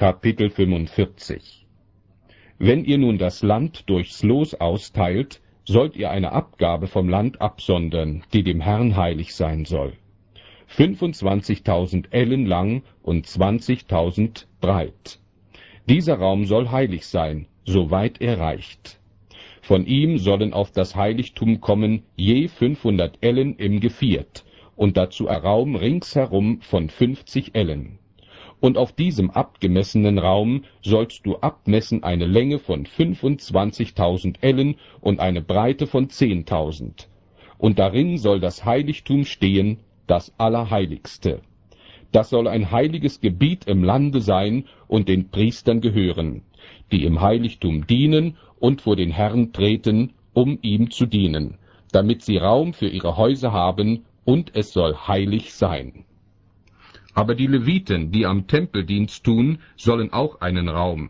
Kapitel 45. Wenn ihr nun das Land durchs Los austeilt, sollt ihr eine Abgabe vom Land absondern, die dem Herrn heilig sein soll. 25.000 Ellen lang und 20.000 breit. Dieser Raum soll heilig sein, soweit er reicht. Von ihm sollen auf das Heiligtum kommen je 500 Ellen im Geviert, und dazu ein Raum ringsherum von 50 Ellen. Und auf diesem abgemessenen Raum sollst du abmessen eine Länge von 25.000 Ellen und eine Breite von 10.000. Und darin soll das Heiligtum stehen, das Allerheiligste. Das soll ein heiliges Gebiet im Lande sein und den Priestern gehören, die im Heiligtum dienen und vor den Herrn treten, um ihm zu dienen, damit sie Raum für ihre Häuser haben, und es soll heilig sein. Aber die Leviten, die am Tempeldienst tun, sollen auch einen Raum,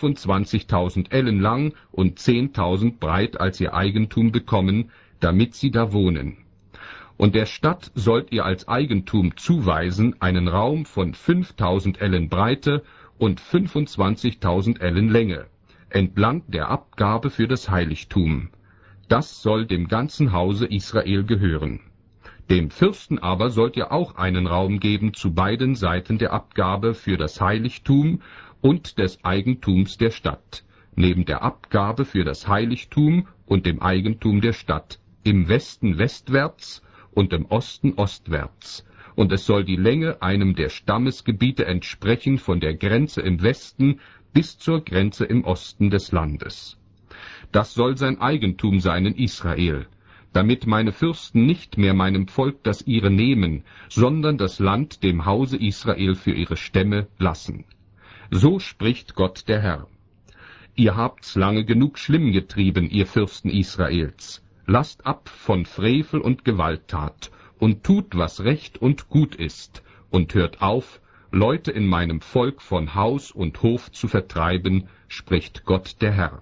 25.000 Ellen lang und 10.000 breit als ihr Eigentum bekommen, damit sie da wohnen. Und der Stadt sollt ihr als Eigentum zuweisen einen Raum von 5.000 Ellen Breite und 25.000 Ellen Länge, entlang der Abgabe für das Heiligtum. Das soll dem ganzen Hause Israel gehören. Dem Fürsten aber sollt ihr auch einen Raum geben zu beiden Seiten der Abgabe für das Heiligtum und des Eigentums der Stadt, neben der Abgabe für das Heiligtum und dem Eigentum der Stadt, im Westen westwärts und im Osten ostwärts. Und es soll die Länge einem der Stammesgebiete entsprechen von der Grenze im Westen bis zur Grenze im Osten des Landes. Das soll sein Eigentum sein in Israel, damit meine Fürsten nicht mehr meinem Volk das ihre nehmen, sondern das Land dem Hause Israel für ihre Stämme lassen. So spricht Gott der Herr. Ihr habt's lange genug schlimm getrieben, ihr Fürsten Israels. Lasst ab von Frevel und Gewalttat und tut, was recht und gut ist, und hört auf, Leute in meinem Volk von Haus und Hof zu vertreiben, spricht Gott der Herr.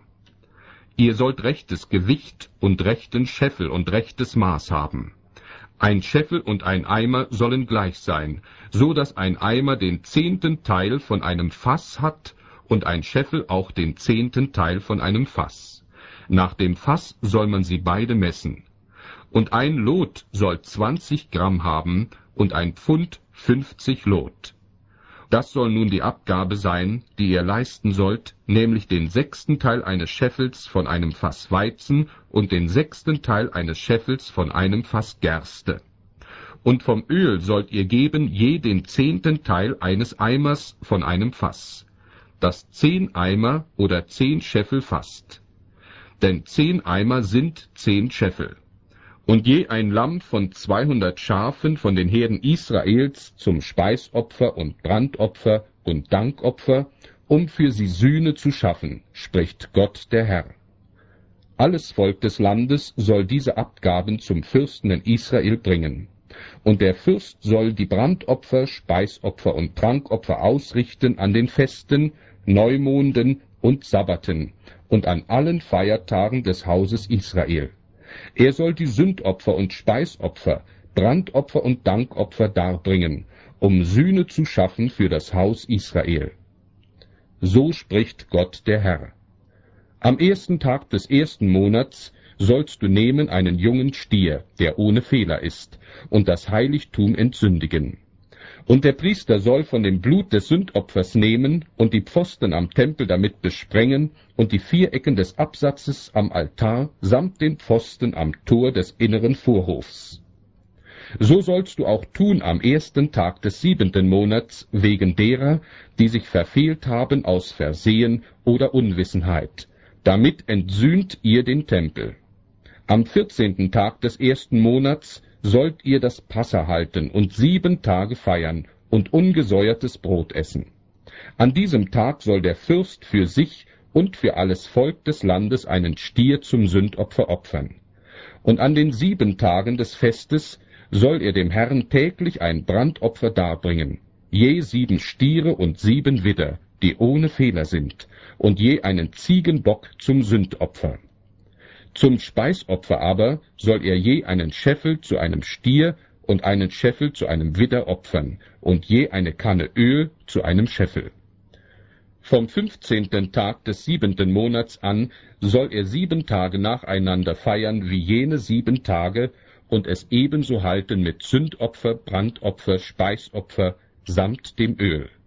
Ihr sollt rechtes Gewicht und rechten Scheffel und rechtes Maß haben. Ein Scheffel und ein Eimer sollen gleich sein, so dass ein Eimer den 10. Teil von einem Fass hat und ein Scheffel auch den 10. Teil von einem Fass. Nach dem Fass soll man sie beide messen. Und ein Lot soll 20 Gramm haben und ein Pfund 50 Lot. Das soll nun die Abgabe sein, die ihr leisten sollt, nämlich den 6. Teil eines Scheffels von einem Fass Weizen und den 6. Teil eines Scheffels von einem Fass Gerste. Und vom Öl sollt ihr geben je den 10. Teil eines Eimers von einem Fass, das 10 Eimer oder 10 Scheffel fasst. Denn 10 Eimer sind 10 Scheffel. Und je ein Lamm von 200 Schafen von den Herden Israels zum Speisopfer und Brandopfer und Dankopfer, um für sie Sühne zu schaffen, spricht Gott der Herr. Alles Volk des Landes soll diese Abgaben zum Fürsten in Israel bringen. Und der Fürst soll die Brandopfer, Speisopfer und Trankopfer ausrichten an den Festen, Neumonden und Sabbaten und an allen Feiertagen des Hauses Israel. Er soll die Sündopfer und Speisopfer, Brandopfer und Dankopfer darbringen, um Sühne zu schaffen für das Haus Israel. So spricht Gott der Herr. Am 1. Tag des 1. Monats sollst du nehmen einen jungen Stier, der ohne Fehler ist, und das Heiligtum entsündigen. Und der Priester soll von dem Blut des Sündopfers nehmen und die Pfosten am Tempel damit besprengen und die 4 Ecken des Absatzes am Altar samt den Pfosten am Tor des inneren Vorhofs. So sollst du auch tun am 1. Tag des 7. Monats wegen derer, die sich verfehlt haben aus Versehen oder Unwissenheit. Damit entsühnt ihr den Tempel. Am 14. Tag des 1. Monats sollt ihr das Passa halten und 7 Tage feiern und ungesäuertes Brot essen. An diesem Tag soll der Fürst für sich und für alles Volk des Landes einen Stier zum Sündopfer opfern. Und an den 7 Tagen des Festes soll er dem Herrn täglich ein Brandopfer darbringen, je 7 Stiere und 7 Widder, die ohne Fehler sind, und je einen Ziegenbock zum Sündopfer. Zum Speisopfer aber soll er je einen Scheffel zu einem Stier und einen Scheffel zu einem Widder opfern und je eine Kanne Öl zu einem Scheffel. Vom 15. Tag des 7. Monats an soll er 7 Tage nacheinander feiern wie jene 7 Tage und es ebenso halten mit Sündopfer, Brandopfer, Speisopfer samt dem Öl.